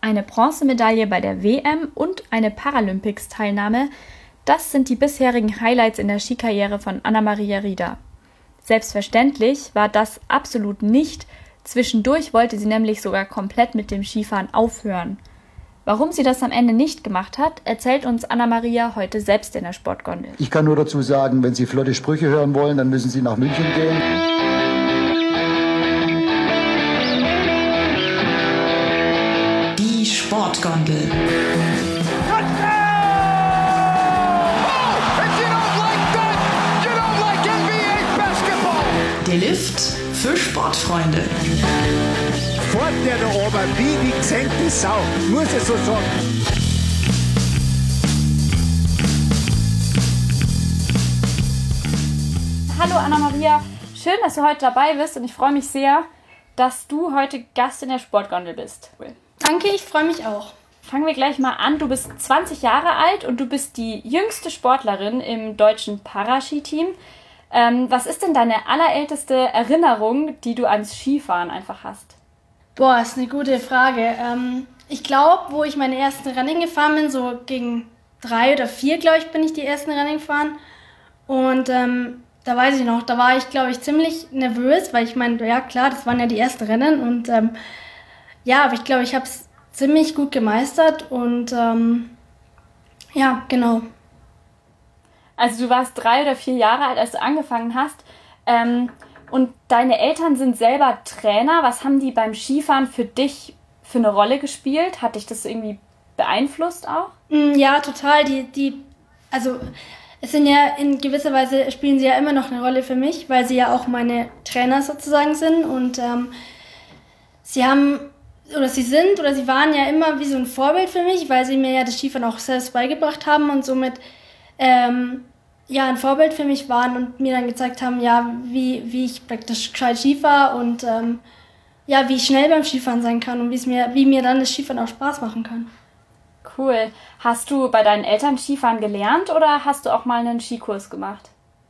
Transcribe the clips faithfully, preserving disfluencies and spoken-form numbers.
eine Bronzemedaille bei der W M und eine Paralympics-Teilnahme. Das sind die bisherigen Highlights in der Skikarriere von Anna-Maria Rieder. Selbstverständlich war das absolut nicht. Zwischendurch wollte sie nämlich sogar komplett mit dem Skifahren aufhören. Warum sie das am Ende nicht gemacht hat, erzählt uns Anna-Maria heute selbst in der Sportgondel. Ich kann nur dazu sagen, wenn Sie flotte Sprüche hören wollen, dann müssen Sie nach München gehen. Die Sportgondel. Der Lift für Sportfreunde. Fort der da oben, wie die gesenkte Sau, muss ich so sagen. Hallo Anna-Maria, schön, dass du heute dabei bist und ich freue mich sehr, dass du heute Gast in der Sportgondel bist. Cool. Danke, ich freue mich auch. Fangen wir gleich mal an. Du bist zwanzig Jahre alt und du bist die jüngste Sportlerin im deutschen Paraski-Team. Ähm, was ist denn deine allerälteste Erinnerung, die du ans Skifahren einfach hast? Boah, ist eine gute Frage. Ähm, ich glaube, wo ich meine ersten Rennen gefahren bin, so gegen drei oder vier, glaube ich, bin ich die ersten Rennen gefahren. Und ähm, da weiß ich noch, da war ich, glaube ich, ziemlich nervös, weil ich meine, ja klar, das waren ja die ersten Rennen. Und ähm, ja, aber ich glaube, ich habe es ziemlich gut gemeistert und ähm, ja, genau. Also du warst drei oder vier Jahre alt, als du angefangen hast. Ähm, und deine Eltern sind selber Trainer. Was haben die beim Skifahren für dich für eine Rolle gespielt? Hat dich das irgendwie beeinflusst auch? Ja, total. Die, die, also es sind ja in gewisser Weise spielen sie ja immer noch eine Rolle für mich, weil sie ja auch meine Trainer sozusagen sind. Und ähm, sie haben, oder sie sind, oder sie waren ja immer wie so ein Vorbild für mich, weil sie mir ja das Skifahren auch selbst beigebracht haben und somit Ähm, ja, ein Vorbild für mich waren und mir dann gezeigt haben, ja, wie, wie ich praktisch gescheit Ski fahre und ähm, ja, wie ich schnell beim Skifahren sein kann und wie's mir, wie mir dann das Skifahren auch Spaß machen kann. Cool. Hast du bei deinen Eltern Skifahren gelernt oder hast du auch mal einen Skikurs gemacht?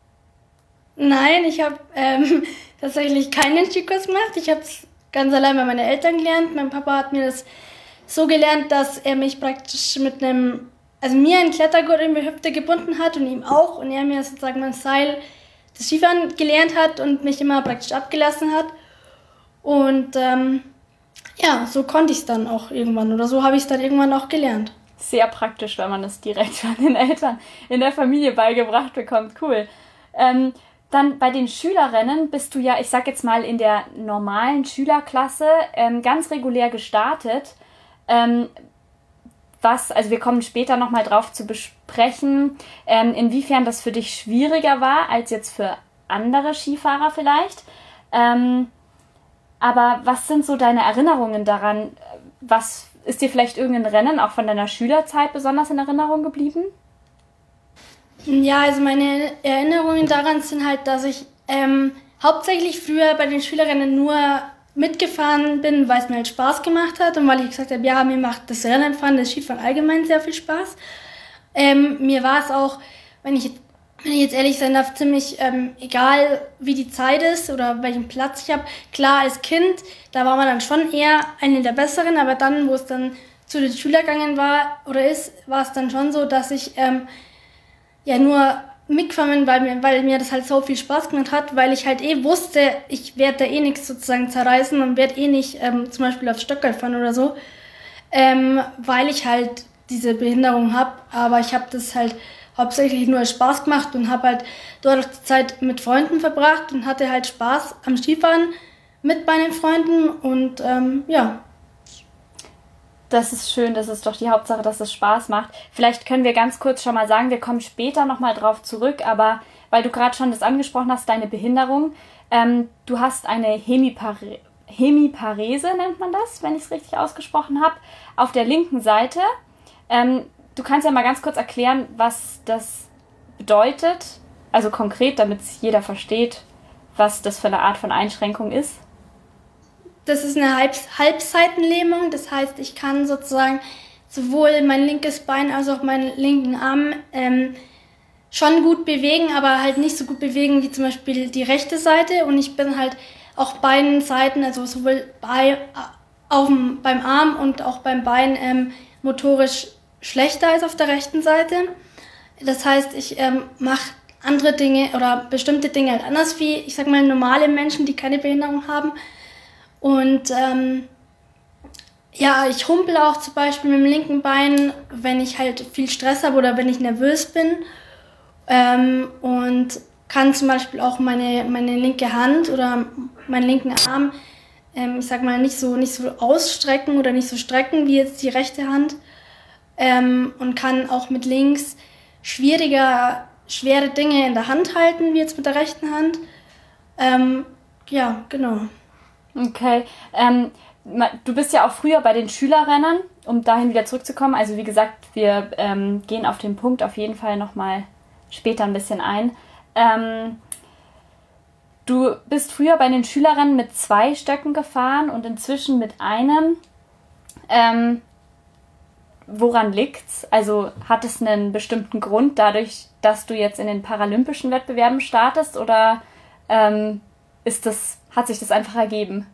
Nein, ich habe ähm, tatsächlich keinen Skikurs gemacht. Ich habe es ganz allein bei meinen Eltern gelernt. Mein Papa hat mir das so gelernt, dass er mich praktisch mit einem Also mir einen Klettergurt in die Hüfte gebunden hat und ihm auch. Und er mir sozusagen mein Seil des Skifahren gelernt hat und mich immer praktisch abgelassen hat. Und ähm, ja, so konnte ich es dann auch irgendwann. Oder so habe ich es dann irgendwann auch gelernt. Sehr praktisch, wenn man das direkt von den Eltern in der Familie beigebracht bekommt. Cool. Ähm, dann bei den Schülerinnen bist du ja, ich sag jetzt mal, in der normalen Schülerklasse ähm, ganz regulär gestartet. Ähm, Was, also wir kommen später nochmal drauf zu besprechen, ähm, inwiefern das für dich schwieriger war als jetzt für andere Skifahrer vielleicht. Ähm, aber was sind so deine Erinnerungen daran? Was ist dir vielleicht irgendein Rennen auch von deiner Schülerzeit besonders in Erinnerung geblieben? Ja, also meine Erinnerungen daran sind halt, dass ich ähm, hauptsächlich früher bei den Schülerinnen nur mitgefahren bin, weil es mir halt Spaß gemacht hat und weil ich gesagt habe, ja, mir macht das Rennenfahren, das Skifahren allgemein sehr viel Spaß. Ähm, mir war es auch, wenn ich, wenn ich jetzt ehrlich sein darf, ziemlich ähm, egal, wie die Zeit ist oder welchen Platz ich habe. Klar, als Kind, da war man dann schon eher eine der Besseren, aber dann, wo es dann zu den Schülergängen war oder ist, war es dann schon so, dass ich ähm, ja nur mitgefahren, weil mir, weil mir das halt so viel Spaß gemacht hat, weil ich halt eh wusste, ich werde da eh nichts sozusagen zerreißen und werde eh nicht ähm, zum Beispiel aufs Stöckerl fahren oder so, ähm, weil ich halt diese Behinderung habe. Aber ich habe das halt hauptsächlich nur als Spaß gemacht und habe halt dort auch die Zeit mit Freunden verbracht und hatte halt Spaß am Skifahren mit meinen Freunden und ähm, ja. Das ist schön, das ist doch die Hauptsache, dass es Spaß macht. Vielleicht können wir ganz kurz schon mal sagen, wir kommen später nochmal drauf zurück, aber weil du gerade schon das angesprochen hast, deine Behinderung, ähm, du hast eine Hemipare- Hemiparese, nennt man das, wenn ich es richtig ausgesprochen habe, auf der linken Seite. Ähm, du kannst ja mal ganz kurz erklären, was das bedeutet, also konkret, damit es jeder versteht, was das für eine Art von Einschränkung ist. Das ist eine Halb- Halbseitenlähmung, das heißt, ich kann sozusagen sowohl mein linkes Bein als auch meinen linken Arm ähm, schon gut bewegen, aber halt nicht so gut bewegen wie zum Beispiel die rechte Seite. Und ich bin halt auf beiden Seiten, also sowohl bei, auf dem, beim Arm und auch beim Bein ähm, motorisch schlechter als auf der rechten Seite. Das heißt, ich ähm, mache andere Dinge oder bestimmte Dinge halt anders wie, ich sag mal, normale Menschen, die keine Behinderung haben. Und ähm, ja, ich humpel auch zum Beispiel mit dem linken Bein, wenn ich halt viel Stress habe oder wenn ich nervös bin. Ähm, und kann zum Beispiel auch meine, meine linke Hand oder meinen linken Arm, ähm, ich sag mal, nicht so, nicht so ausstrecken oder nicht so strecken wie jetzt die rechte Hand. Ähm, und kann auch mit links schwieriger, schwere Dinge in der Hand halten, wie jetzt mit der rechten Hand. Ähm, ja, genau. Okay. Ähm, du bist ja auch früher bei den Schülerrennen, um dahin wieder zurückzukommen. Also wie gesagt, wir ähm, gehen auf den Punkt auf jeden Fall nochmal später ein bisschen ein. Ähm, du bist früher bei den Schülerrennen mit zwei Stöcken gefahren und inzwischen mit einem. Ähm, woran liegt's? Also hat es einen bestimmten Grund dadurch, dass du jetzt in den paralympischen Wettbewerben startest oder ähm, ist das, hat sich das einfach ergeben?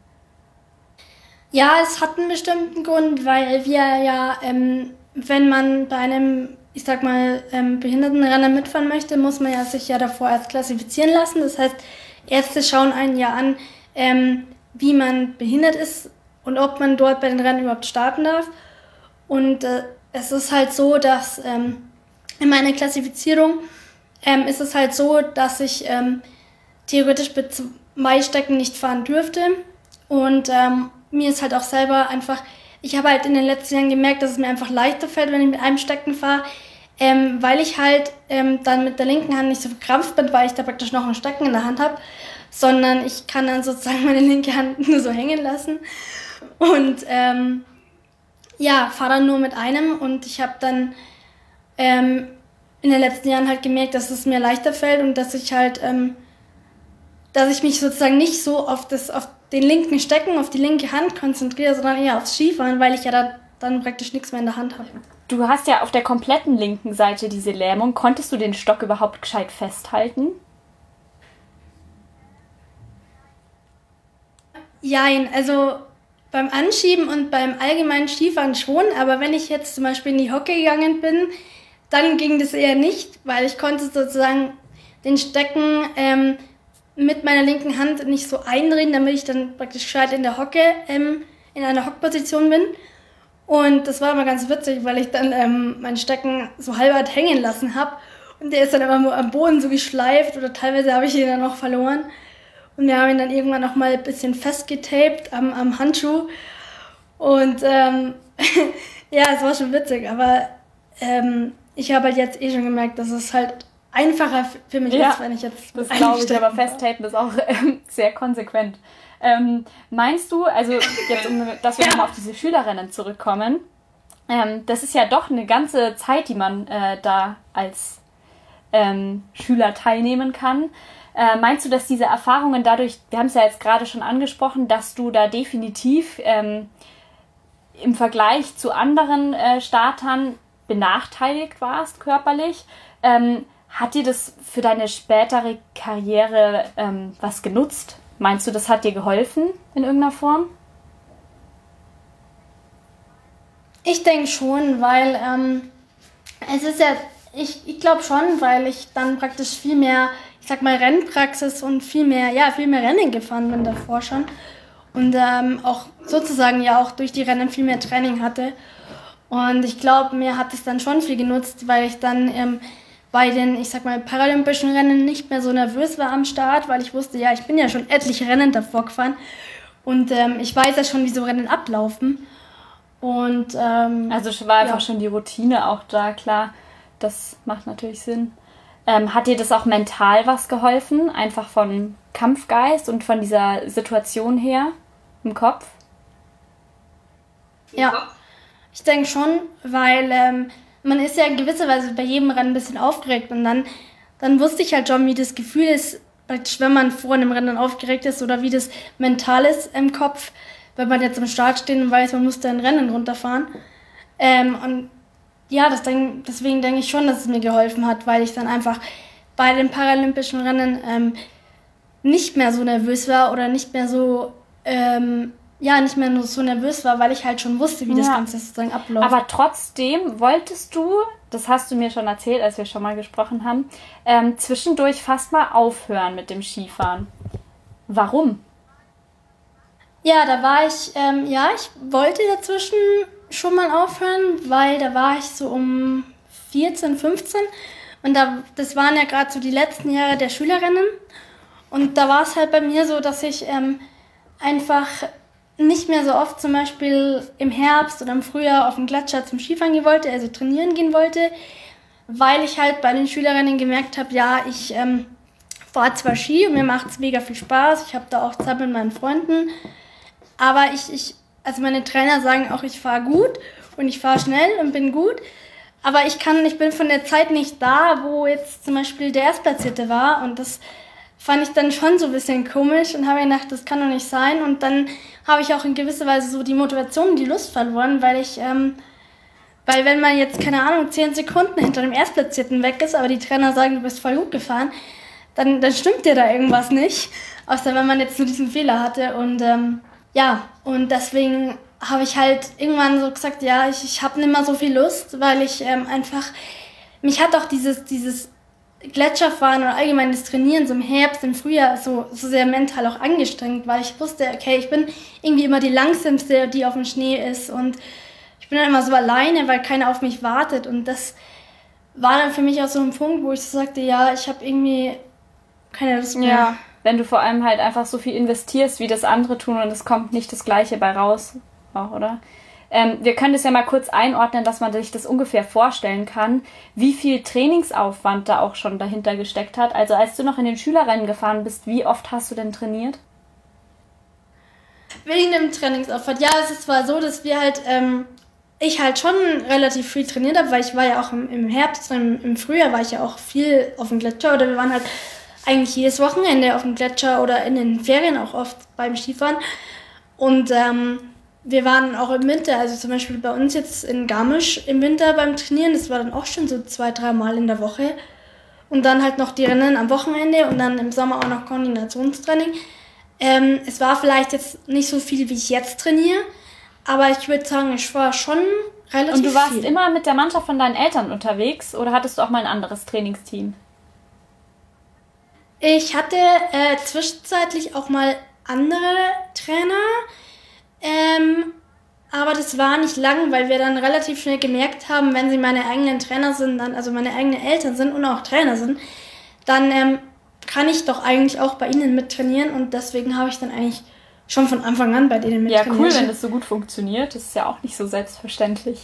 Ja, es hat einen bestimmten Grund, weil wir ja, ähm, wenn man bei einem, ich sag mal, ähm, Behindertenrennen mitfahren möchte, muss man ja sich ja davor erst klassifizieren lassen. Das heißt, Ärzte schauen einen ja an, ähm, wie man behindert ist und ob man dort bei den Rennen überhaupt starten darf. Und äh, es ist halt so, dass ähm, in meiner Klassifizierung ähm, ist es halt so, dass ich ähm, theoretisch mit zwei Stöcken nicht fahren dürfte. Und ähm, mir ist halt auch selber einfach, ich habe halt in den letzten Jahren gemerkt, dass es mir einfach leichter fällt, wenn ich mit einem Stecken fahre, ähm, weil ich halt ähm, dann mit der linken Hand nicht so verkrampft bin, weil ich da praktisch noch einen Stecken in der Hand habe, sondern ich kann dann sozusagen meine linke Hand nur so hängen lassen und ähm, ja, fahre dann nur mit einem und ich habe dann ähm, in den letzten Jahren halt gemerkt, dass es mir leichter fällt und dass ich halt, ähm, dass ich mich sozusagen nicht so auf das, auf den linken Stecken, auf die linke Hand konzentriere, sondern eher aufs Skifahren, weil ich ja da, dann praktisch nichts mehr in der Hand habe. Du hast ja auf der kompletten linken Seite diese Lähmung. Konntest du den Stock überhaupt gescheit festhalten? Jein, also beim Anschieben und beim allgemeinen Skifahren schon, aber wenn ich jetzt zum Beispiel in die Hocke gegangen bin, dann ging das eher nicht, weil ich konnte sozusagen den Stecken ähm, mit meiner linken Hand nicht so eindrehen, damit ich dann praktisch gescheit in der Hocke, ähm, in einer Hockposition bin. Und das war immer ganz witzig, weil ich dann ähm, meinen Stecken so halbert hängen lassen habe. Und der ist dann immer am Boden so geschleift oder teilweise habe ich ihn dann noch verloren. Und wir haben ihn dann irgendwann noch mal ein bisschen festgetaped am, am Handschuh. Und ähm, ja, es war schon witzig, aber ähm, ich habe halt jetzt eh schon gemerkt, dass es halt einfacher für mich ja, ist, wenn ich jetzt... Das glaube ich, aber festtapen ist auch ähm, sehr konsequent. Ähm, meinst du, also jetzt, um, dass wir nochmal auf diese Schülerrennen zurückkommen, ähm, das ist ja doch eine ganze Zeit, die man äh, da als ähm, Schüler teilnehmen kann. Äh, meinst du, dass diese Erfahrungen dadurch, wir haben es ja jetzt gerade schon angesprochen, dass du da definitiv ähm, im Vergleich zu anderen äh, Startern benachteiligt warst körperlich? Ähm, hat dir das für deine spätere Karriere ähm, was genutzt? Meinst du, das hat dir geholfen in irgendeiner Form? Ich denke schon, weil ähm, es ist ja, ich, ich glaube schon, weil ich dann praktisch viel mehr, ich sag mal, Rennpraxis und viel mehr, ja, viel mehr Rennen gefahren bin davor schon. Und ähm, auch sozusagen ja auch durch die Rennen viel mehr Training hatte. Und ich glaube, mir hat es dann schon viel genutzt, weil ich dann ähm, bei den, ich sag mal, paralympischen Rennen nicht mehr so nervös war am Start, weil ich wusste, ja, ich bin ja schon etliche Rennen davor gefahren und ähm, ich weiß ja schon, wie so Rennen ablaufen. Und ähm, also war einfach ja. schon die Routine auch da, klar, das macht natürlich Sinn. Ähm, hat dir das auch mental was geholfen, einfach vom Kampfgeist und von dieser Situation her im Kopf? Ja, ich denke schon, weil ähm, man ist ja in gewisser Weise bei jedem Rennen ein bisschen aufgeregt und dann, dann wusste ich halt schon, wie das Gefühl ist, praktisch, wenn man vor einem Rennen aufgeregt ist oder wie das mental ist im Kopf, wenn man jetzt am Start steht und weiß, man muss da ein Rennen runterfahren. Ähm, und ja, das denk, deswegen denke ich schon, dass es mir geholfen hat, weil ich dann einfach bei den paralympischen Rennen ähm, nicht mehr so nervös war oder nicht mehr so, ähm, ja, nicht mehr nur so nervös war, weil ich halt schon wusste, wie ja. das Ganze sozusagen abläuft. Aber trotzdem wolltest du, das hast du mir schon erzählt, als wir schon mal gesprochen haben, ähm, zwischendurch fast mal aufhören mit dem Skifahren. Warum? Ja, da war ich, ähm, ja, ich wollte dazwischen schon mal aufhören, weil da war ich so um vierzehn, fünfzehn und da, das waren ja gerade so die letzten Jahre der Schülerinnen und da war es halt bei mir so, dass ich ähm, einfach nicht mehr so oft zum Beispiel im Herbst oder im Frühjahr auf den Gletscher zum Skifahren gehen wollte, also trainieren gehen wollte, weil ich halt bei den Schülerinnen gemerkt habe, ja, ich ähm, fahre zwar Ski und mir macht es mega viel Spaß, ich habe da auch Zeit mit meinen Freunden, aber ich, ich, also meine Trainer sagen auch, ich fahre gut und ich fahre schnell und bin gut, aber ich kann, ich bin von der Zeit nicht da, wo jetzt zum Beispiel der Erstplatzierte war und das fand ich dann schon so ein bisschen komisch und habe gedacht, das kann doch nicht sein und dann habe ich auch in gewisser Weise so die Motivation und die Lust verloren, weil ich, ähm, weil wenn man jetzt, keine Ahnung, zehn Sekunden hinter dem Erstplatzierten weg ist, aber die Trainer sagen, du bist voll gut gefahren, dann, dann stimmt dir da irgendwas nicht, außer wenn man jetzt nur diesen Fehler hatte und ähm, ja, und deswegen habe ich halt irgendwann so gesagt, ja, ich, ich habe nicht mehr so viel Lust, weil ich ähm, einfach, mich hat auch dieses, dieses Gletscherfahren oder allgemein das Trainieren so im Herbst, im Frühjahr so, so sehr mental auch angestrengt, weil ich wusste, okay, ich bin irgendwie immer die Langsamste, die auf dem Schnee ist und ich bin dann immer so alleine, weil keiner auf mich wartet und das war dann für mich auch so ein Punkt, wo ich so sagte, ja, ich habe irgendwie keine Lust mehr. Ja, wenn du vor allem halt einfach so viel investierst, wie das andere tun und es kommt nicht das Gleiche bei raus, auch, oder? Ähm, wir können das ja mal kurz einordnen, dass man sich das ungefähr vorstellen kann, wie viel Trainingsaufwand da auch schon dahinter gesteckt hat. Also als du noch in den Schülerrennen gefahren bist, wie oft hast du denn trainiert? Wegen dem Trainingsaufwand. Ja, es ist zwar so, dass wir halt, ähm, ich halt schon relativ viel trainiert habe, weil ich war ja auch im, im Herbst, im, im Frühjahr war ich ja auch viel auf dem Gletscher oder wir waren halt eigentlich jedes Wochenende auf dem Gletscher oder in den Ferien auch oft beim Skifahren. Und ähm, wir waren auch im Winter, also zum Beispiel bei uns jetzt in Garmisch im Winter beim Trainieren, das war dann auch schon so zwei, drei Mal in der Woche. Und dann halt noch die Rennen am Wochenende und dann im Sommer auch noch Koordinationstraining. Ähm, es war vielleicht jetzt nicht so viel, wie ich jetzt trainiere, aber ich würde sagen, ich war schon relativ viel. Und du warst viel. Immer mit der Mannschaft von deinen Eltern unterwegs oder hattest du auch mal ein anderes Trainingsteam? Ich hatte äh, zwischenzeitlich auch mal andere Trainer, ähm, aber das war nicht lang, weil wir dann relativ schnell gemerkt haben, wenn sie meine eigenen Trainer sind, dann, also meine eigenen Eltern sind und auch Trainer sind, dann ähm, kann ich doch eigentlich auch bei ihnen mittrainieren und deswegen habe ich dann eigentlich schon von Anfang an bei denen mittrainiert. Ja, cool, wenn das so gut funktioniert. Das ist ja auch nicht so selbstverständlich.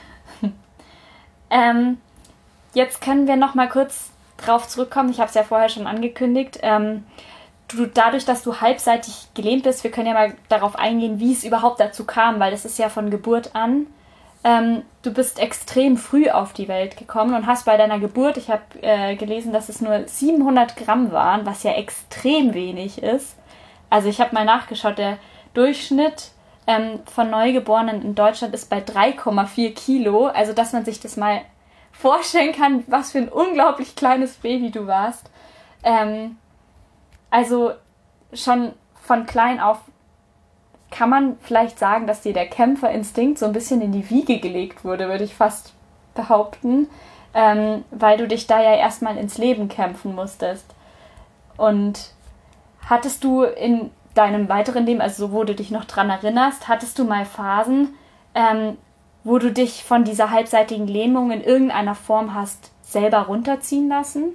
ähm, jetzt können wir noch mal kurz drauf zurückkommen. Ich habe es ja vorher schon angekündigt. Ähm, du, dadurch, dass du halbseitig gelähmt bist, wir können ja mal darauf eingehen, wie es überhaupt dazu kam, weil das ist ja von Geburt an. Ähm, du bist extrem früh auf die Welt gekommen und hast bei deiner Geburt, ich habe äh, gelesen, dass es nur siebenhundert Gramm waren, was ja extrem wenig ist. Also ich habe mal nachgeschaut, der Durchschnitt ähm, von Neugeborenen in Deutschland ist bei drei Komma vier Kilo. Also dass man sich das mal vorstellen kann, was für ein unglaublich kleines Baby du warst. Ähm, also schon von klein auf kann man vielleicht sagen, dass dir der Kämpferinstinkt so ein bisschen in die Wiege gelegt wurde, würde ich fast behaupten, ähm, weil du dich da ja erstmal ins Leben kämpfen musstest. Und hattest du in deinem weiteren Leben, also so wo du dich noch dran erinnerst, hattest du mal Phasen, ähm, wo du dich von dieser halbseitigen Lähmung in irgendeiner Form hast selber runterziehen lassen?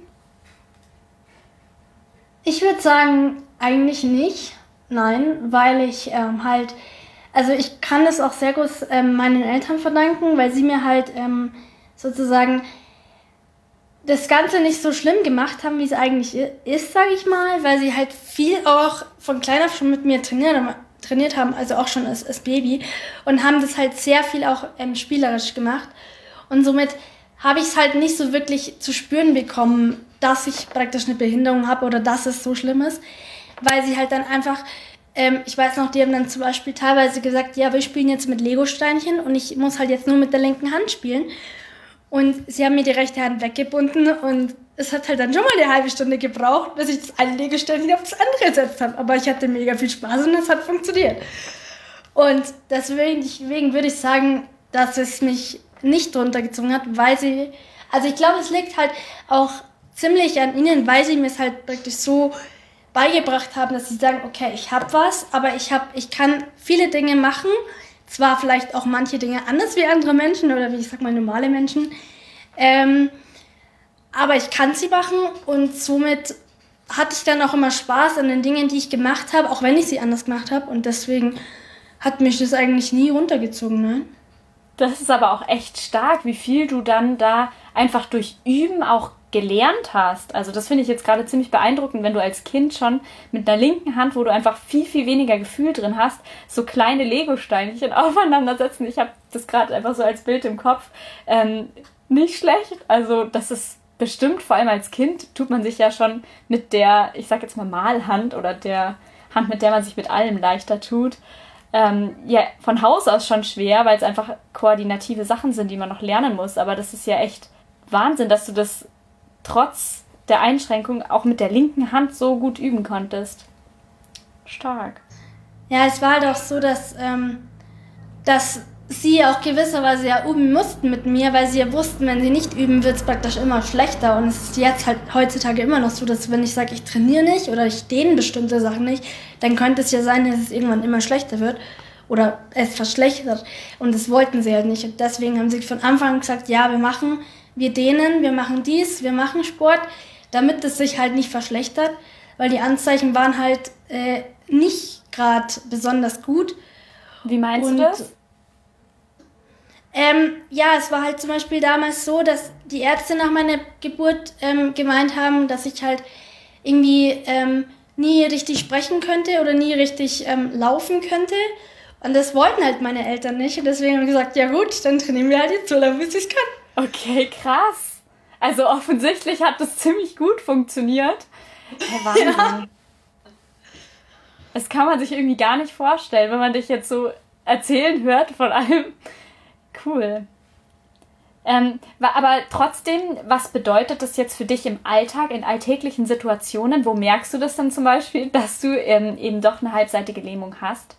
Ich würde sagen, eigentlich nicht. Nein, weil ich ähm, halt, also ich kann das auch sehr gut ähm, meinen Eltern verdanken, weil sie mir halt ähm, sozusagen das Ganze nicht so schlimm gemacht haben, wie es eigentlich ist, sage ich mal, weil sie halt viel auch von klein auf schon mit mir trainiert, trainiert haben, also auch schon als, als Baby und haben das halt sehr viel auch ähm, spielerisch gemacht und somit habe ich es halt nicht so wirklich zu spüren bekommen, dass ich praktisch eine Behinderung habe oder dass es so schlimm ist, weil sie halt dann einfach, ähm, ich weiß noch, die haben dann zum Beispiel teilweise gesagt, ja, wir spielen jetzt mit Lego-Steinchen und ich muss halt jetzt nur mit der linken Hand spielen. Und sie haben mir die rechte Hand weggebunden und es hat halt dann schon mal eine halbe Stunde gebraucht, bis ich das eine Lego-Steinchen auf das andere gesetzt habe. Aber ich hatte mega viel Spaß und es hat funktioniert. Und deswegen, deswegen würde ich sagen, dass es mich nicht runtergezogen hat, weil sie, also ich glaube, es liegt halt auch ziemlich an ihnen, weil sie mir es halt praktisch so beigebracht haben, dass sie sagen, okay, ich habe was, aber ich hab, ich kann viele Dinge machen, zwar vielleicht auch manche Dinge anders wie andere Menschen oder wie ich sag mal normale Menschen, ähm, aber ich kann sie machen und somit hatte ich dann auch immer Spaß an den Dingen, die ich gemacht habe, auch wenn ich sie anders gemacht habe und deswegen hat mich das eigentlich nie runtergezogen, nein. Das ist aber auch echt stark, wie viel du dann da einfach durch Üben auch gelernt hast. Also das finde ich jetzt gerade ziemlich beeindruckend, wenn du als Kind schon mit einer linken Hand, wo du einfach viel, viel weniger Gefühl drin hast, so kleine Lego-Steinchen aufeinander setzen. Ich habe das gerade einfach so als Bild im Kopf. Ähm, nicht schlecht. Also das ist bestimmt, vor allem als Kind, tut man sich ja schon mit der, ich sag jetzt mal Malhand oder der Hand, mit der man sich mit allem leichter tut, ähm, ja, von Haus aus schon schwer, weil es einfach koordinative Sachen sind, die man noch lernen muss. Aber das ist ja echt Wahnsinn, dass du das trotz der Einschränkung auch mit der linken Hand so gut üben konntest. Stark. Ja, es war halt auch so, dass, ähm, dass sie auch gewisserweise ja üben mussten mit mir, weil sie ja wussten, wenn sie nicht üben, wird es praktisch immer schlechter. Und es ist jetzt halt heutzutage immer noch so, dass wenn ich sage, ich trainiere nicht oder ich dehne bestimmte Sachen nicht, dann könnte es ja sein, dass es irgendwann immer schlechter wird oder es verschlechtert. Und das wollten sie halt nicht. Und deswegen haben sie von Anfang an gesagt, ja, wir machen, wir dehnen, wir machen dies, wir machen Sport, damit es sich halt nicht verschlechtert, weil die Anzeichen waren halt äh, nicht gerade besonders gut. Wie meinst Und du das? Ähm, ja, es war halt zum Beispiel damals so, dass die Ärzte nach meiner Geburt ähm, gemeint haben, dass ich halt irgendwie ähm, nie richtig sprechen könnte oder nie richtig ähm, laufen könnte. Und das wollten halt meine Eltern nicht. Und deswegen haben wir gesagt, ja gut, dann trainieren wir halt jetzt so lange, bis ich es kann. Okay, krass. Also offensichtlich hat das ziemlich gut funktioniert. Hey, Wahnsinn. Ja. Das kann man sich irgendwie gar nicht vorstellen, wenn man dich jetzt so erzählen hört von allem. Cool. Ähm, aber trotzdem, was bedeutet das jetzt für dich im Alltag, in alltäglichen Situationen? Wo merkst du das dann zum Beispiel, dass du ähm, eben doch eine halbseitige Lähmung hast?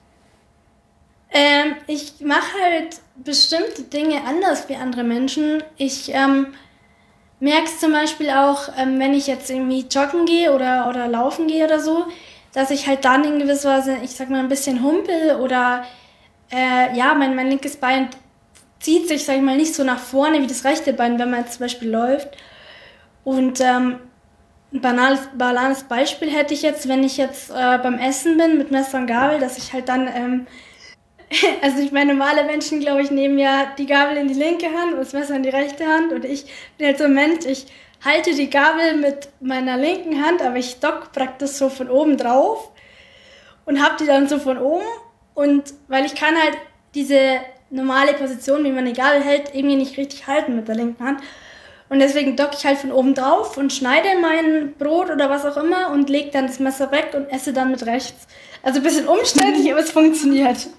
Ähm, ich mache halt bestimmte Dinge anders wie andere Menschen. Ich ähm, merke es zum Beispiel auch, ähm, wenn ich jetzt irgendwie joggen gehe oder, oder laufen gehe oder so, dass ich halt dann in gewisser Weise, ich sag mal, ein bisschen humpel oder äh, ja, mein, mein linkes Bein zieht sich, sag ich mal, nicht so nach vorne wie das rechte Bein, wenn man jetzt zum Beispiel läuft. Und ähm, ein banales, banales Beispiel hätte ich jetzt, wenn ich jetzt äh, beim Essen bin mit Messer und Gabel, dass ich halt dann, ähm, also ich meine, normale Menschen, glaube ich, nehmen ja die Gabel in die linke Hand und das Messer in die rechte Hand. Und ich bin halt so ein Mensch, ich halte die Gabel mit meiner linken Hand, aber ich dock praktisch so von oben drauf und habe die dann so von oben. Und weil ich kann halt diese normale Position, wie man die Gabel hält, irgendwie nicht richtig halten mit der linken Hand. Und deswegen docke ich halt von oben drauf und schneide mein Brot oder was auch immer und lege dann das Messer weg und esse dann mit rechts. Also ein bisschen umständlich, aber es funktioniert.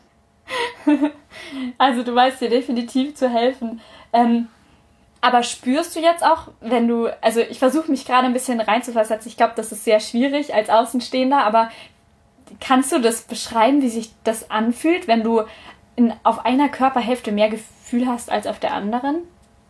Also du weißt dir definitiv zu helfen. Ähm, aber spürst du jetzt auch, wenn du, also ich versuche mich gerade ein bisschen reinzuversetzen, ich glaube, das ist sehr schwierig als Außenstehender, aber kannst du das beschreiben, wie sich das anfühlt, wenn du in, auf einer Körperhälfte mehr Gefühl hast als auf der anderen?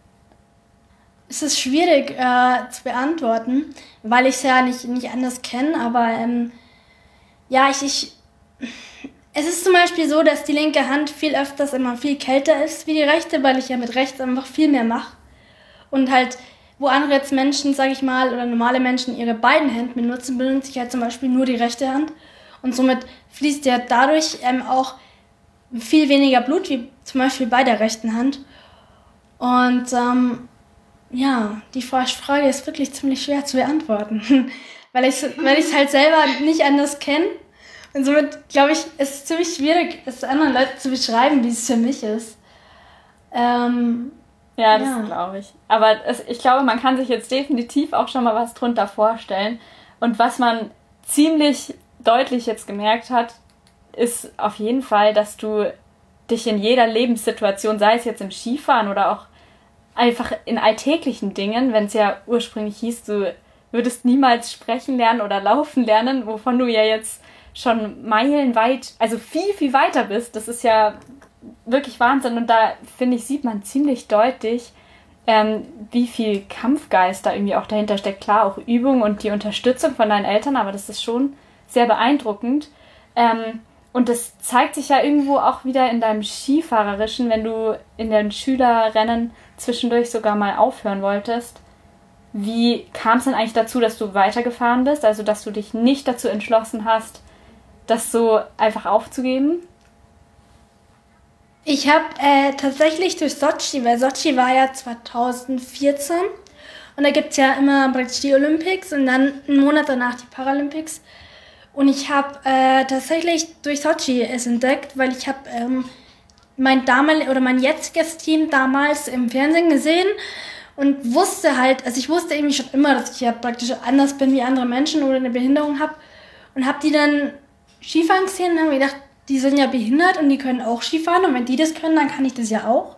Es ist schwierig äh, zu beantworten, weil ich es ja nicht, nicht anders kenne, aber ähm, ja, ich, ich, es ist zum Beispiel so, dass die linke Hand viel öfters immer viel kälter ist wie die rechte, weil ich ja mit rechts einfach viel mehr mache. Und halt, wo andere jetzt Menschen, sage ich mal, oder normale Menschen ihre beiden Hände benutzen, benutze ich halt zum Beispiel nur die rechte Hand. Und somit fließt ja dadurch ähm, auch viel weniger Blut, wie zum Beispiel bei der rechten Hand. Und ähm, ja, die Frage ist wirklich ziemlich schwer zu beantworten, weil ich es weil ich's halt selber nicht anders kenne. Und somit, glaube ich, ist es ziemlich schwierig, es anderen Leuten zu beschreiben, wie es für mich ist. Ähm, ja, das ja. glaube ich. Aber es, ich glaube, man kann sich jetzt definitiv auch schon mal was drunter vorstellen. Und was man ziemlich deutlich jetzt gemerkt hat, ist auf jeden Fall, dass du dich in jeder Lebenssituation, sei es jetzt im Skifahren oder auch einfach in alltäglichen Dingen, wenn es ja ursprünglich hieß, du würdest niemals sprechen lernen oder laufen lernen, wovon du ja jetzt schon meilenweit, also viel, viel weiter bist. Das ist ja wirklich Wahnsinn. Und da, finde ich, sieht man ziemlich deutlich, ähm, wie viel Kampfgeist da irgendwie auch dahinter steckt. Klar, auch Übung und die Unterstützung von deinen Eltern, aber das ist schon sehr beeindruckend. Ähm, und das zeigt sich ja irgendwo auch wieder in deinem Skifahrerischen, wenn du in den Schülerrennen zwischendurch sogar mal aufhören wolltest. Wie kam es denn eigentlich dazu, dass du weitergefahren bist? Also, dass du dich nicht dazu entschlossen hast, das so einfach aufzugeben? Ich habe äh, tatsächlich durch Sochi, weil Sochi war ja zwanzig vierzehn und da gibt es ja immer praktisch die Olympics und dann einen Monat danach die Paralympics. Und ich habe äh, tatsächlich durch Sochi es entdeckt, weil ich habe ähm, mein damals oder mein jetziges Team damals im Fernsehen gesehen und wusste halt, also ich wusste irgendwie schon immer, dass ich ja praktisch anders bin wie andere Menschen oder eine Behinderung habe und habe die dann Skifahren gesehen und habe mir gedacht, die sind ja behindert und die können auch Skifahren und wenn die das können, dann kann ich das ja auch.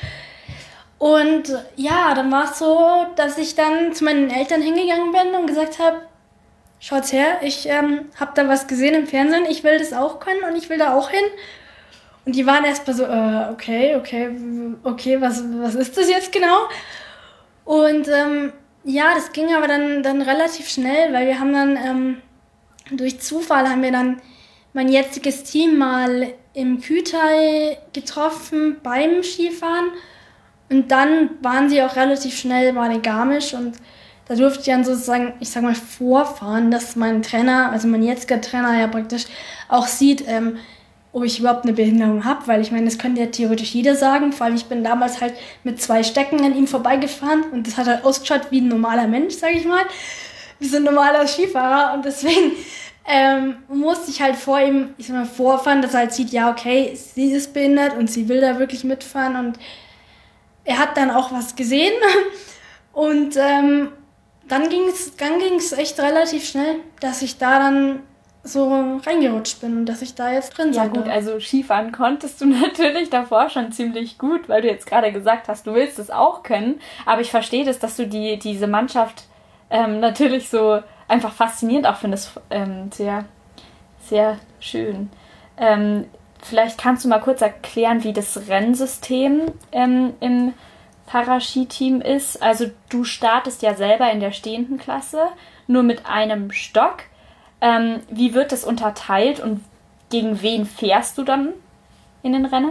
Und ja, dann war es so, dass ich dann zu meinen Eltern hingegangen bin und gesagt habe, schaut's her, ich ähm, habe da was gesehen im Fernsehen, ich will das auch können und ich will da auch hin. Und die waren erstmal so, äh, okay, okay, okay, was, was ist das jetzt genau? Und ähm, ja, das ging aber dann, dann relativ schnell, weil wir haben dann, ähm, durch Zufall haben wir dann mein jetziges Team mal im Kütai getroffen beim Skifahren. Und dann waren sie auch relativ schnell mal in Garmisch und da durfte ich dann sozusagen, ich sag mal, vorfahren, dass mein Trainer, also mein jetziger Trainer ja praktisch auch sieht, ähm, ob ich überhaupt eine Behinderung habe, weil ich meine, das könnte ja theoretisch jeder sagen, vor allem ich bin damals halt mit zwei Stecken an ihm vorbeigefahren und das hat halt ausgeschaut wie ein normaler Mensch, sag ich mal, wie so ein normaler Skifahrer und deswegen ähm, musste ich halt vor ihm, ich sag mal, vorfahren, dass er halt sieht, ja okay, sie ist behindert und sie will da wirklich mitfahren und er hat dann auch was gesehen und ähm, dann ging es dann ging's echt relativ schnell, dass ich da dann so reingerutscht bin und dass ich da jetzt drin sein bin. Ja gut, also Skifahren konntest du natürlich davor schon ziemlich gut, weil du jetzt gerade gesagt hast, du willst es auch können. Aber ich verstehe das, dass du die, diese Mannschaft ähm, natürlich so einfach faszinierend auch findest. Ähm, sehr, sehr schön. Ähm, vielleicht kannst du mal kurz erklären, wie das Rennsystem ähm, im Paraski-Team ist. Also du startest ja selber in der stehenden Klasse, nur mit einem Stock. Ähm, wie wird das unterteilt und gegen wen fährst du dann in den Rennen?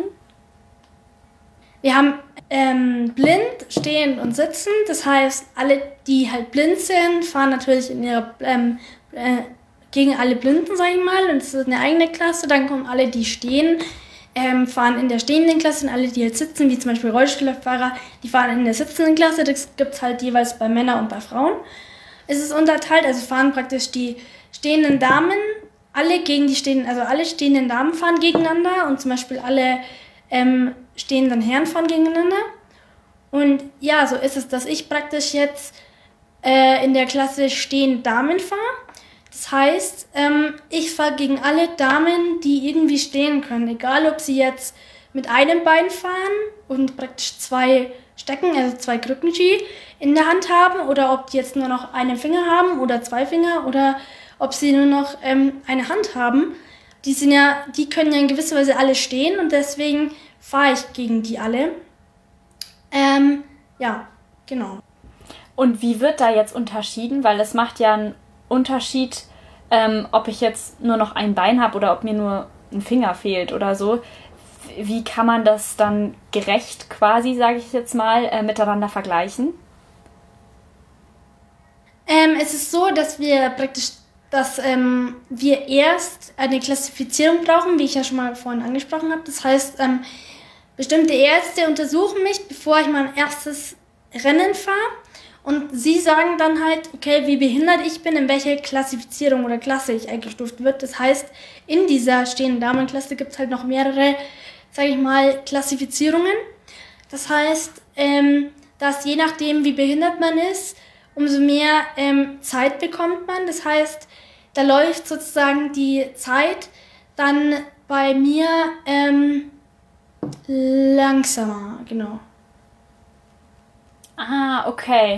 Wir haben ähm, blind, stehend und sitzen. Das heißt, alle, die halt blind sind, fahren natürlich in ihrer, ähm, äh, gegen alle Blinden, sag ich mal. Und es ist eine eigene Klasse. Dann kommen alle, die stehen, ähm, fahren in der stehenden Klasse. Und alle, die halt sitzen, wie zum Beispiel Rollstuhlfahrer, die fahren in der sitzenden Klasse. Das gibt es halt jeweils bei Männern und bei Frauen. Es ist unterteilt, also fahren praktisch die stehenden Damen, alle gegen die stehenden, also alle stehenden Damen fahren gegeneinander und zum Beispiel alle ähm, stehenden Herren fahren gegeneinander. Und ja, so ist es, dass ich praktisch jetzt äh, in der Klasse stehend Damen fahre. Das heißt, ähm, ich fahre gegen alle Damen, die irgendwie stehen können, egal ob sie jetzt mit einem Bein fahren und praktisch zwei Stecken, also zwei Krückenski in der Hand haben oder ob die jetzt nur noch einen Finger haben oder zwei Finger oder ob sie nur noch ähm, eine Hand haben. Die sind ja, die können ja in gewisser Weise alle stehen und deswegen fahre ich gegen die alle. Ähm, ja, genau. Und wie wird da jetzt unterschieden? Weil es macht ja einen Unterschied, ähm, ob ich jetzt nur noch ein Bein habe oder ob mir nur ein Finger fehlt oder so. Wie kann man das dann gerecht quasi, sage ich jetzt mal, äh, miteinander vergleichen? Ähm, es ist so, dass wir praktisch dass ähm, wir erst eine Klassifizierung brauchen, wie ich ja schon mal vorhin angesprochen habe. Das heißt, ähm, bestimmte Ärzte untersuchen mich, bevor ich mein erstes Rennen fahre. Und sie sagen dann halt, okay, wie behindert ich bin, in welche Klassifizierung oder Klasse ich eingestuft wird. Das heißt, in dieser stehenden Damenklasse gibt es halt noch mehrere, sage ich mal, Klassifizierungen. Das heißt, ähm, dass je nachdem, wie behindert man ist, umso mehr ähm, Zeit bekommt man. Das heißt, da läuft sozusagen die Zeit dann bei mir ähm, langsamer, genau. Ah, okay.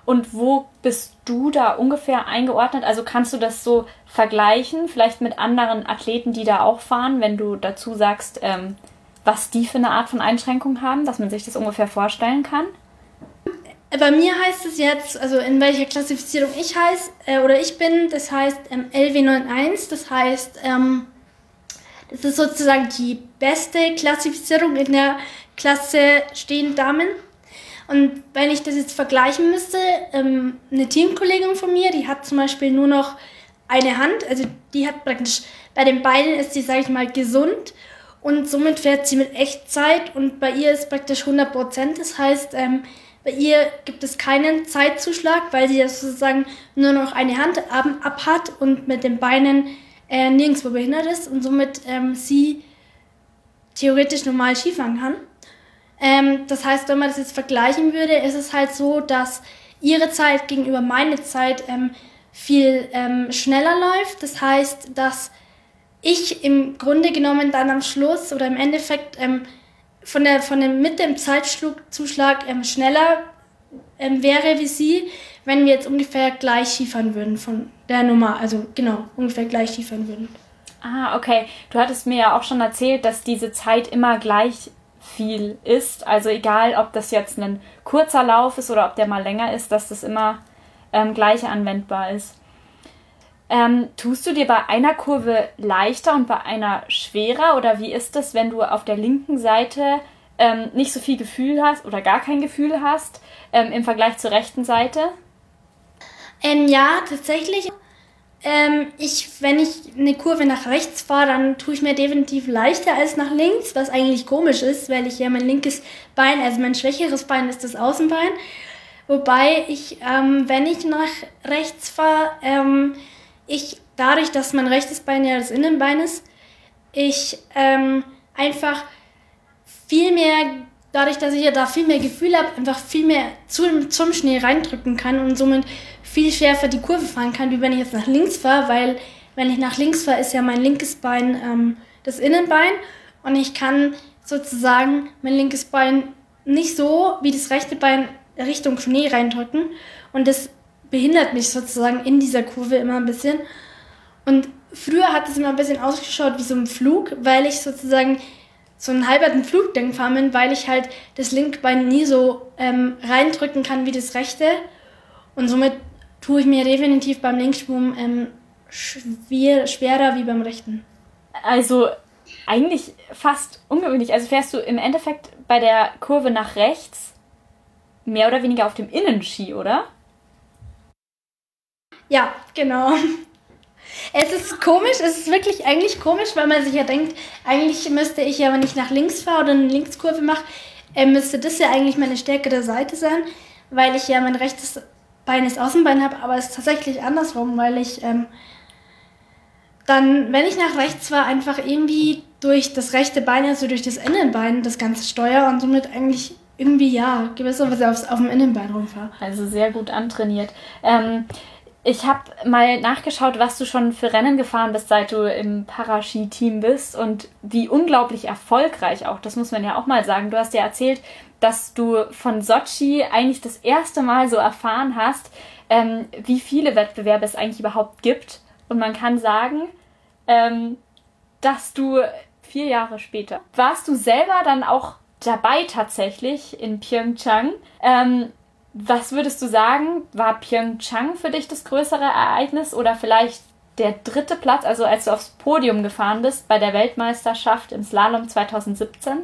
Und wo bist du da ungefähr eingeordnet? Also kannst du das so vergleichen, vielleicht mit anderen Athleten, die da auch fahren, wenn du dazu sagst, ähm, was die für eine Art von Einschränkung haben, dass man sich das ungefähr vorstellen kann? Bei mir heißt es jetzt, also in welcher Klassifizierung ich heiß, äh, oder ich bin, das heißt ähm, L W eins, das heißt, ähm, das ist sozusagen die beste Klassifizierung in der Klasse stehend Damen. Und wenn ich das jetzt vergleichen müsste, ähm, eine Teamkollegin von mir, die hat zum Beispiel nur noch eine Hand, also die hat praktisch, bei den Beinen ist sie, sage ich mal, gesund und somit fährt sie mit Echtzeit und bei ihr ist praktisch hundert Prozent, das heißt, ähm, bei ihr gibt es keinen Zeitzuschlag, weil sie ja sozusagen nur noch eine Hand ab, ab hat und mit den Beinen äh, nirgendwo behindert ist und somit ähm, sie theoretisch normal Skifahren kann. Ähm, das heißt, wenn man das jetzt vergleichen würde, ist es halt so, dass ihre Zeit gegenüber meiner Zeit ähm, viel ähm, schneller läuft. Das heißt, dass ich im Grunde genommen dann am Schluss oder im Endeffekt ähm, von der von dem mit dem Zeitzuschlag ähm, schneller ähm, wäre wie sie, wenn wir jetzt ungefähr gleich Skifahren würden von der Nummer, also genau, ungefähr gleich Skifahren würden. Ah, okay. Du hattest mir ja auch schon erzählt, dass diese Zeit immer gleich viel ist. Also egal, ob das jetzt ein kurzer Lauf ist oder ob der mal länger ist, dass das immer ähm, gleich anwendbar ist. Ähm, tust du dir bei einer Kurve leichter und bei einer schwerer? Oder wie ist das, wenn du auf der linken Seite ähm, nicht so viel Gefühl hast oder gar kein Gefühl hast ähm, im Vergleich zur rechten Seite? Ähm, ja, tatsächlich. Ähm, ich, wenn ich eine Kurve nach rechts fahre, dann tue ich mir definitiv leichter als nach links, was eigentlich komisch ist, weil ich ja mein linkes Bein, also mein schwächeres Bein ist das Außenbein. Wobei ich, ähm, wenn ich nach rechts fahre, ähm, ich dadurch, dass mein rechtes Bein ja das Innenbein ist, ich ähm, einfach viel mehr, dadurch, dass ich ja da viel mehr Gefühl habe, einfach viel mehr zum, zum Schnee reindrücken kann und somit viel schärfer die Kurve fahren kann, wie wenn ich jetzt nach links fahre, weil wenn ich nach links fahre, ist ja mein linkes Bein ähm, das Innenbein und ich kann sozusagen mein linkes Bein nicht so wie das rechte Bein Richtung Schnee reindrücken und das behindert mich sozusagen in dieser Kurve immer ein bisschen. Und früher hat es immer ein bisschen ausgeschaut wie so ein Flug, weil ich sozusagen so einen halberten Flugding gefahren bin, weil ich halt das linke Bein nie so ähm, reindrücken kann wie das rechte. Und somit tue ich mir definitiv beim Linksschwung ähm, schwer, schwerer wie beim rechten. Also eigentlich fast ungewöhnlich. Also fährst du im Endeffekt bei der Kurve nach rechts mehr oder weniger auf dem Innenski, oder? Ja, genau. Es ist komisch, es ist wirklich eigentlich komisch, weil man sich ja denkt, eigentlich müsste ich ja, wenn ich nach links fahre oder eine Linkskurve mache, äh, müsste das ja eigentlich meine stärkere Seite sein, weil ich ja mein rechtes Bein als Außenbein habe, aber es ist tatsächlich andersrum, weil ich ähm, dann, wenn ich nach rechts fahre, einfach irgendwie durch das rechte Bein, also durch das Innenbein, das Ganze steuere und somit eigentlich irgendwie, ja, gewisserweise aufs, auf dem Innenbein rumfahre. Also sehr gut antrainiert. Ähm, Ich habe mal nachgeschaut, was du schon für Rennen gefahren bist, seit du im Paraski-Team bist und wie unglaublich erfolgreich auch, das muss man ja auch mal sagen. Du hast ja erzählt, dass du von Sotschi eigentlich das erste Mal so erfahren hast, ähm, wie viele Wettbewerbe es eigentlich überhaupt gibt. Und man kann sagen, ähm, dass du vier Jahre später warst du selber dann auch dabei tatsächlich in Pyeongchang. Ähm, Was würdest du sagen, war Pyeongchang für dich das größere Ereignis oder vielleicht der dritte Platz, also als du aufs Podium gefahren bist bei der Weltmeisterschaft im Slalom zwanzig siebzehn?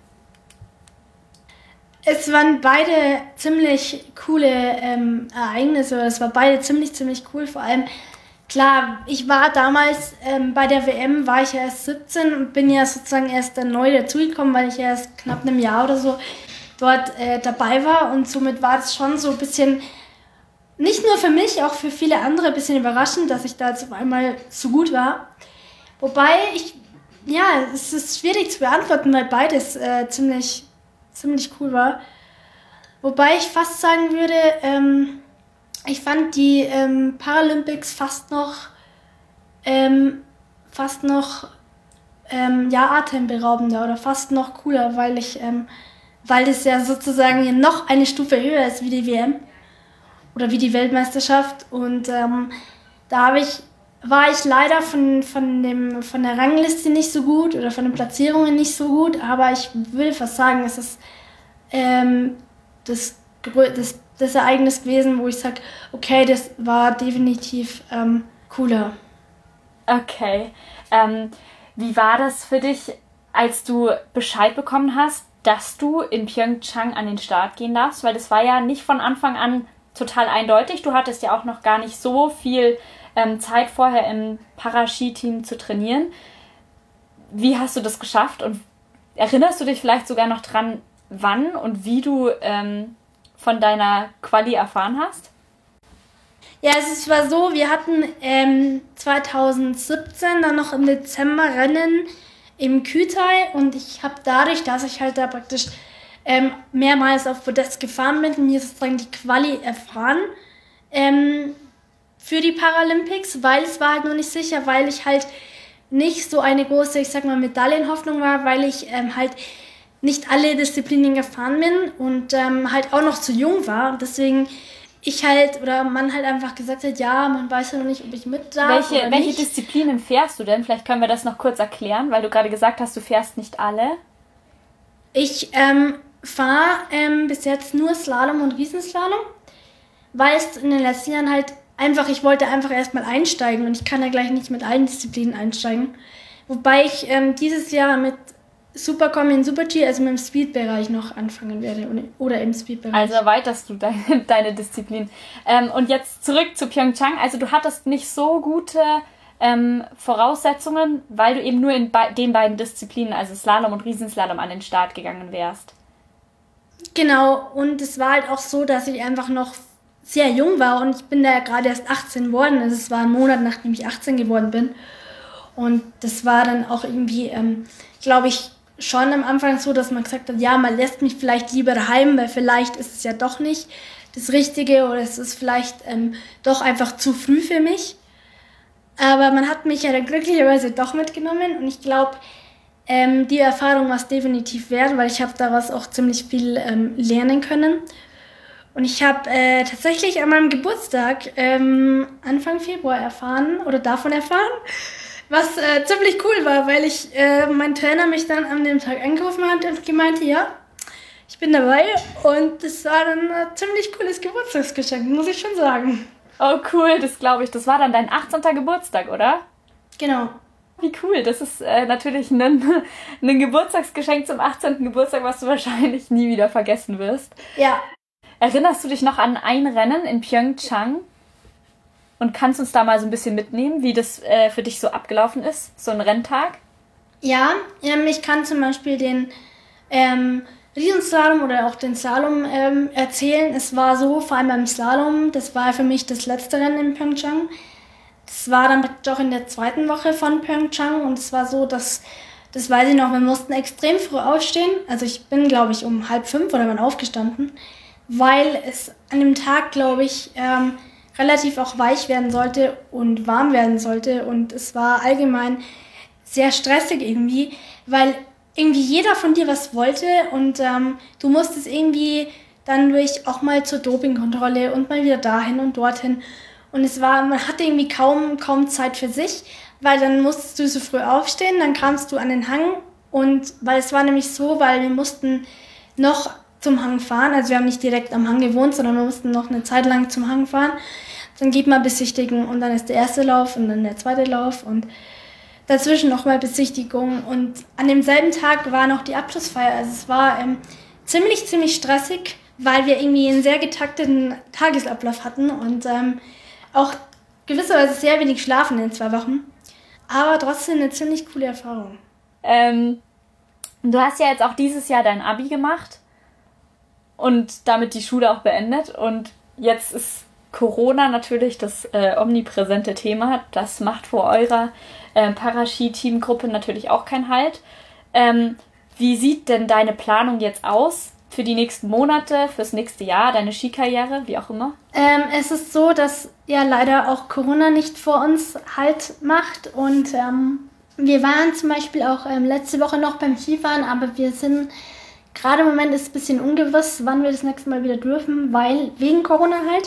Es waren beide ziemlich coole ähm, Ereignisse, es war beide ziemlich, ziemlich cool, vor allem, klar, ich war damals ähm, bei der W M, war ich ja erst siebzehn und bin ja sozusagen erst dann neu dazugekommen, weil ich ja erst knapp einem Jahr oder so dort äh, dabei war und somit war es schon so ein bisschen, nicht nur für mich, auch für viele andere ein bisschen überraschend, dass ich da jetzt auf einmal so gut war. Wobei ich, ja, es ist schwierig zu beantworten, weil beides äh, ziemlich, ziemlich cool war. Wobei ich fast sagen würde, ähm, ich fand die ähm, Paralympics fast noch, ähm, fast noch, ähm, ja, atemberaubender oder fast noch cooler, weil ich, ähm, weil das ja sozusagen noch eine Stufe höher ist wie die W M. oder wie die Weltmeisterschaft. Und ähm, da habe ich, war ich leider von, von, dem, von der Rangliste nicht so gut oder von den Platzierungen nicht so gut, aber ich will fast sagen, es ist ähm, das, das, das Ereignis gewesen, wo ich sage, okay, das war definitiv ähm, cooler. Okay. Ähm, wie war das für dich, als du Bescheid bekommen hast, dass du in Pyeongchang an den Start gehen darfst? Weil das war ja nicht von Anfang an total eindeutig. Du hattest ja auch noch gar nicht so viel ähm, Zeit vorher im Paraski-Team zu trainieren. Wie hast du das geschafft? Und erinnerst du dich vielleicht sogar noch dran, wann und wie du ähm, von deiner Quali erfahren hast? Ja, es war so, wir hatten ähm, zwanzig siebzehn dann noch im Dezember Rennen im Kütai und ich habe dadurch, dass ich halt da praktisch ähm, mehrmals auf Podest gefahren bin, mir sozusagen die Quali erfahren ähm, für die Paralympics, weil es war halt noch nicht sicher, weil ich halt nicht so eine große, ich sag mal, Medaillenhoffnung war, weil ich ähm, halt nicht alle Disziplinen gefahren bin und ähm, halt auch noch zu jung war und deswegen ich halt, oder man halt einfach gesagt hat, ja, man weiß ja noch nicht, ob ich mit darf welche, oder welche nicht. Disziplinen fährst du denn? Vielleicht können wir das noch kurz erklären, weil du gerade gesagt hast, du fährst nicht alle. Ich ähm, fahre ähm, bis jetzt nur Slalom und Riesenslalom, weil es in den letzten Jahren halt einfach, ich wollte einfach erstmal einsteigen und ich kann ja gleich nicht mit allen Disziplinen einsteigen. Wobei ich ähm, dieses Jahr mit Supercombi und Super-G, also mit dem Speed-Bereich noch anfangen werde oder im Speed-Bereich. Also erweiterst du deine, deine Disziplin. Ähm, und jetzt zurück zu Pyeongchang. Also du hattest nicht so gute ähm, Voraussetzungen, weil du eben nur in be- den beiden Disziplinen, also Slalom und Riesenslalom, an den Start gegangen wärst. Genau, und es war halt auch so, dass ich einfach noch sehr jung war und ich bin da ja gerade erst achtzehn geworden. Also es war ein Monat, nachdem ich achtzehn geworden bin. Und das war dann auch irgendwie, ähm, glaube ich, schon am Anfang so, dass man gesagt hat, ja, man lässt mich vielleicht lieber daheim, weil vielleicht ist es ja doch nicht das Richtige oder es ist vielleicht ähm, doch einfach zu früh für mich. Aber man hat mich ja dann glücklicherweise doch mitgenommen und ich glaube, ähm, die Erfahrung war es definitiv wert, weil ich habe daraus auch ziemlich viel ähm, lernen können. Und ich habe äh, tatsächlich an meinem Geburtstag ähm, Anfang Februar erfahren oder davon erfahren, was äh, ziemlich cool war, weil ich äh, mein Trainer mich dann an dem Tag angerufen hat und gemeint, ja, ich bin dabei. Und das war dann ein ziemlich cooles Geburtstagsgeschenk, muss ich schon sagen. Oh cool, das glaube ich. Das war dann dein achtzehnter Geburtstag, oder? Genau. Wie cool, das ist äh, natürlich ein, ein Geburtstagsgeschenk zum achtzehnten Geburtstag, was du wahrscheinlich nie wieder vergessen wirst. Ja. Erinnerst du dich noch an ein Rennen in Pyeongchang? Und kannst uns da mal so ein bisschen mitnehmen, wie das äh, für dich so abgelaufen ist, so ein Renntag? Ja, ähm, ich kann zum Beispiel den ähm, Riesenslalom oder auch den Slalom ähm, erzählen. Es war so, vor allem beim Slalom, das war für mich das letzte Rennen in Pyeongchang. Das war dann doch in der zweiten Woche von Pyeongchang und es war so, dass, das weiß ich noch, wir mussten extrem früh aufstehen. Also ich bin, glaube ich, um halb fünf oder wann aufgestanden, weil es an dem Tag, glaube ich, ähm, relativ auch weich werden sollte und warm werden sollte und es war allgemein sehr stressig irgendwie, weil irgendwie jeder von dir was wollte und ähm, du musstest irgendwie dann durch auch mal zur Dopingkontrolle und mal wieder dahin und dorthin und es war, man hatte irgendwie kaum, kaum Zeit für sich, weil dann musstest du so früh aufstehen, dann kamst du an den Hang und weil es war nämlich so, weil wir mussten noch zum Hang fahren. Also wir haben nicht direkt am Hang gewohnt, sondern wir mussten noch eine Zeit lang zum Hang fahren. Dann geht man besichtigen und dann ist der erste Lauf und dann der zweite Lauf und dazwischen nochmal Besichtigung. Und an demselben Tag war noch die Abschlussfeier. Also es war ähm, ziemlich, ziemlich stressig, weil wir irgendwie einen sehr getakteten Tagesablauf hatten und ähm, auch gewisserweise sehr wenig schlafen in zwei Wochen. Aber trotzdem eine ziemlich coole Erfahrung. Ähm, du hast ja jetzt auch dieses Jahr dein Abi gemacht. Und damit die Schule auch beendet. Und jetzt ist Corona natürlich das äh, omnipräsente Thema. Das macht vor eurer äh, Paraski-Teamgruppe natürlich auch keinen Halt. Ähm, wie sieht denn deine Planung jetzt aus für die nächsten Monate, fürs nächste Jahr, deine Skikarriere, wie auch immer? Ähm, es ist so, dass ja leider auch Corona nicht vor uns Halt macht. Und ähm, wir waren zum Beispiel auch ähm, letzte Woche noch beim Skifahren, aber wir sind... Gerade im Moment ist es ein bisschen ungewiss, wann wir das nächste Mal wieder dürfen, weil wegen Corona halt.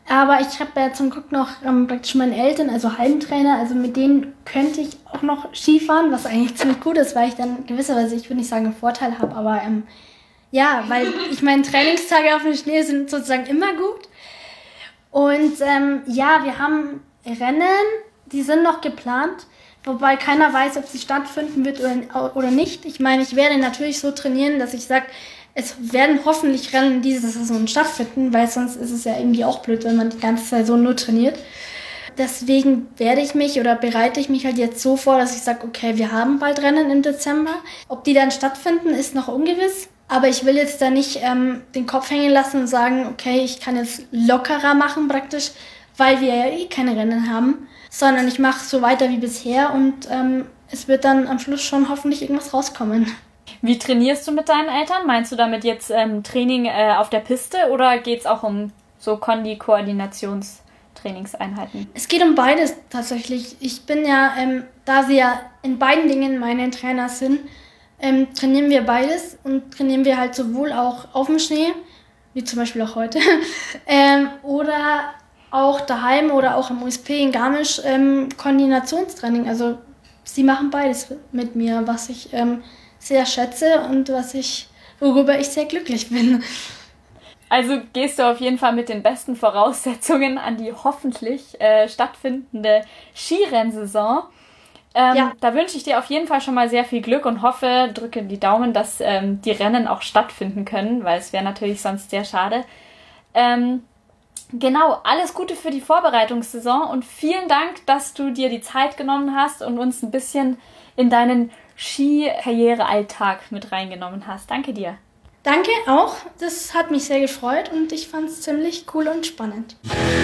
Aber ich habe ja zum Glück noch ähm, praktisch meine Eltern, also Heimtrainer, also mit denen könnte ich auch noch Skifahren, was eigentlich ziemlich gut ist, weil ich dann gewisserweise, ich würde nicht sagen, einen Vorteil habe, aber ähm, ja, weil ich meine Trainingstage auf dem Schnee sind sozusagen immer gut. Und ähm, ja, wir haben Rennen, die sind noch geplant, wobei keiner weiß, ob sie stattfinden wird oder, oder nicht. Ich meine, ich werde natürlich so trainieren, dass ich sage, es werden hoffentlich Rennen in dieser Saison stattfinden, weil sonst ist es ja irgendwie auch blöd, wenn man die ganze Saison nur trainiert. Deswegen werde ich mich oder bereite ich mich halt jetzt so vor, dass ich sage, okay, wir haben bald Rennen im Dezember. Ob die dann stattfinden, ist noch ungewiss. Aber ich will jetzt da nicht ähm, den Kopf hängen lassen und sagen, okay, ich kann jetzt lockerer machen praktisch, weil wir ja eh keine Rennen haben. Sondern ich mache so weiter wie bisher und ähm, es wird dann am Schluss schon hoffentlich irgendwas rauskommen. Wie trainierst du mit deinen Eltern? Meinst du damit jetzt ähm, Training äh, auf der Piste oder geht es auch um so Kondi-Koordinationstrainingseinheiten? Es geht um beides tatsächlich. Ich bin ja, ähm, da sie ja in beiden Dingen meine Trainer sind, ähm, trainieren wir beides und trainieren wir halt sowohl auch auf dem Schnee, wie zum Beispiel auch heute, ähm, oder auch daheim oder auch im U S P in Garmisch ähm, Koordinationstraining. Also sie machen beides mit mir, was ich ähm, sehr schätze und was ich, worüber ich sehr glücklich bin. Also gehst du auf jeden Fall mit den besten Voraussetzungen an die hoffentlich äh, stattfindende Skirennsaison. Ähm, ja. Da wünsche ich dir auf jeden Fall schon mal sehr viel Glück und hoffe, drücke die Daumen, dass ähm, die Rennen auch stattfinden können, weil es wäre natürlich sonst sehr schade. Ähm, genau, alles Gute für die Vorbereitungssaison und vielen Dank, dass du dir die Zeit genommen hast und uns ein bisschen in deinen Ski-Karriere-Alltag mit reingenommen hast. Danke dir. Danke auch. Das hat mich sehr gefreut und ich fand es ziemlich cool und spannend.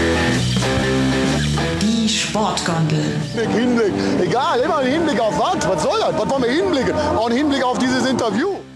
Die Sportgondel. Hinblick, Hinblick. Egal, immer ein Hinblick auf was? Was soll das? Was wollen wir hinblicken? Auch ein Hinblick auf dieses Interview.